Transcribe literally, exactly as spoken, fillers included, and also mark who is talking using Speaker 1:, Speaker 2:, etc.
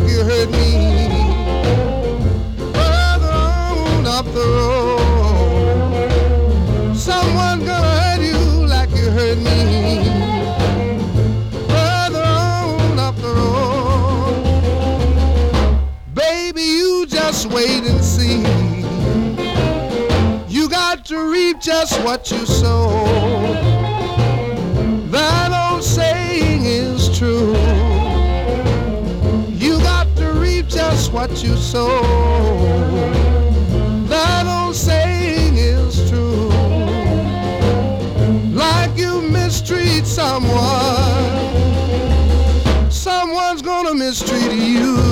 Speaker 1: you hurt me. Further on up the road, someone gonna hurt you like you hurt me. Further on up the road, baby, you just wait and see. You got to reap just what you sow. That old saying is true. You got to reap just what you sow. That old saying is true. Like you mistreat someone, someone's gonna mistreat you.